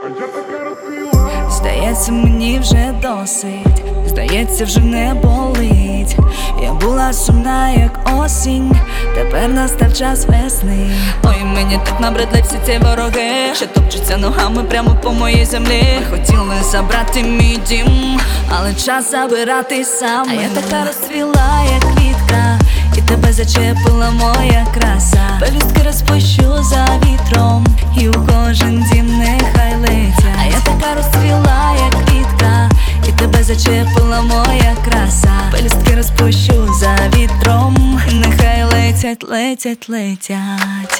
Здається, мені вже досить, здається, вже не болить. Я була сумна, як осінь, тепер настав час весни. Ой, мені так набридли всі ці вороги, що топчуться ногами прямо по моїй землі. Ми хотіли забрати мій дім, але час забирати саме. А я така розцвіла, як квітка, і тебе зачепила моя краса. Пелюстки розпущу за вітром, і у кожен дім нехай летять. А я така розцвіла, як квітка, і тебе зачепила моя краса. Пелюстки розпущу за вітром, нехай летять, летять, летять.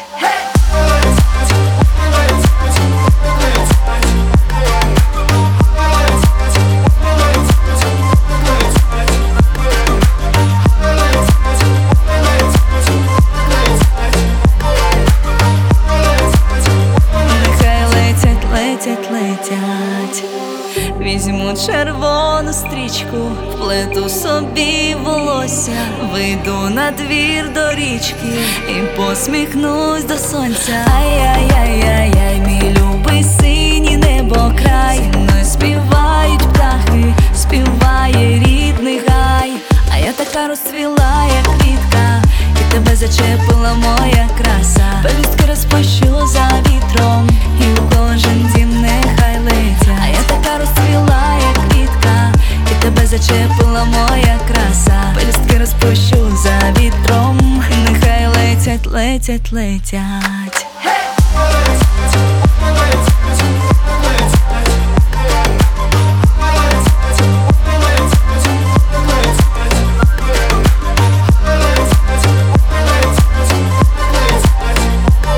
Візьму червону стрічку, вплету собі волосся, вийду на двір до річки і посміхнусь до сонця. Ай-яй-яй-яй-яй, мій любий синій небокрай. Зі мною співають птахи, співає рідний гай. А я така розцвіла, як квітка, і тебе зачепила моя краса. Пелюстки розпущу за вітром, і у кожен дім нехай летять. А я така розцвіла, як квітка, і тебе зачепила моя краса. Пелюстки розпущу за вітром, нехай летять, летять, летять.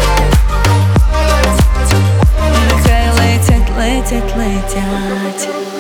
Летять, летять.